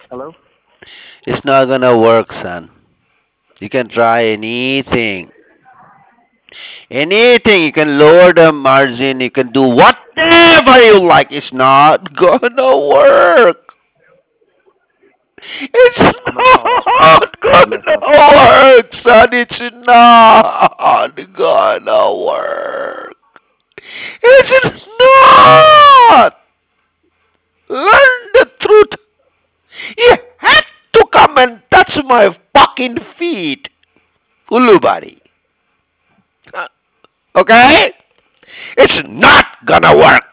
Hello? It's not gonna work, son. You can try anything. Anything. You can lower the margin. You can do whatever you like. It's not gonna work. It's I'm gonna call out not gonna USF. work, son. It's not gonna work. It's not. Learn the truth. You had to come and touch my fucking feet, Ulubari. Okay? It's not gonna work.